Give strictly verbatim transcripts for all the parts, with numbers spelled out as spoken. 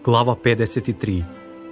Глава педесет и три.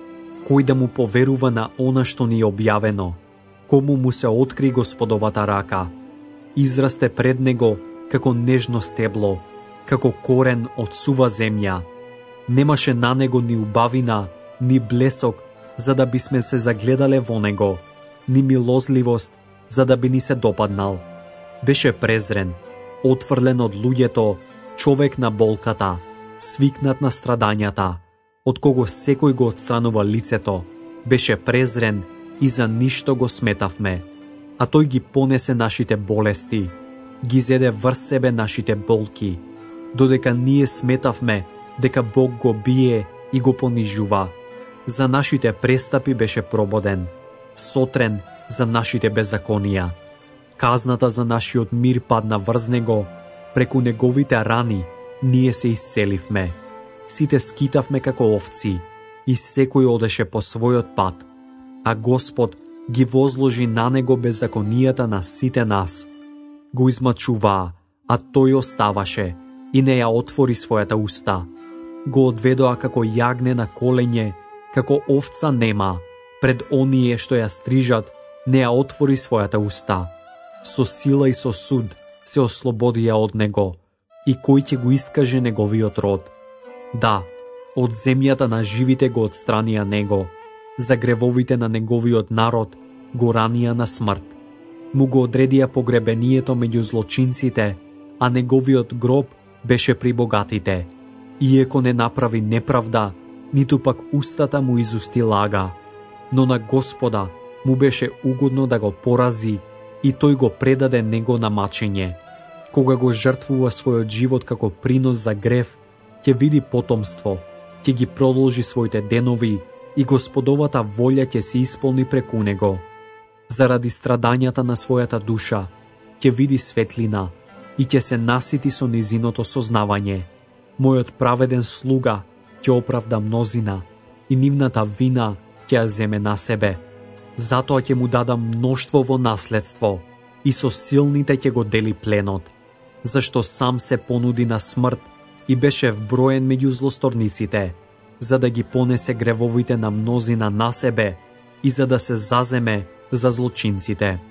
Кој да му поверува на она што ни е објавено, кому му се откри Господовата рака, израсте пред него како нежно стебло, како корен од сува земја. Немаше на него ни убавина, ни блесок, за да бисме се загледале во него, ни милозливост, за да би ни се допаднал. Беше презрен, отфрлен од луѓето, човек на болката, свикнат на страдањата, од кого секој го отстранува лицето, беше презрен и за ништо го сметавме. А тој ги понесе нашите болести, ги зеде врз себе нашите болки, додека ние сметавме дека Бог го бие и го понижува. За нашите престапи беше прободен, сотрен за нашите беззаконија. Казната за нашиот мир падна врз него, преку неговите рани ние се исцеливме. Сите скитавме како овци и секој одеше по својот пат, а Господ ги возложи на него беззаконијата на сите нас. Го измачуваа, а тој оставаше и не ја отвори својата уста. Го одведоа како јагне на колење, како овца нема, пред оние што ја стрижат, не ја отвори својата уста. Со сила и со суд се ослободија од него, и кој ќе го искаже неговиот род. Да, од земјата на живите го отстранија него, за гревовите на неговиот народ го ранија на смрт. Му го одредија погребението меѓу злочинците, а неговиот гроб беше при богатите. Иеко не направи неправда, ниту пак устата му изусти лага. Но на Господа му беше угодно да го порази и тој го предаде него на мачење. Кога го жртвува својот живот како принос за грев, ќе види потомство, ќе ги продолжи своите денови и Господовата волја ќе се исполни преку него. Заради страдањата на својата душа, ќе види светлина и ќе се насити со низиното сознавање. Мојот праведен слуга ќе оправда мнозина и нивната вина ќе ја земе на себе. Затоа ќе му дадам мноштво во наследство и со силните ќе го дели пленот, зашто сам се понуди на смрт и беше вброен меѓу злосторниците, за да ги понесе гревовите на мнозина на себе и за да се заземе за злочинците.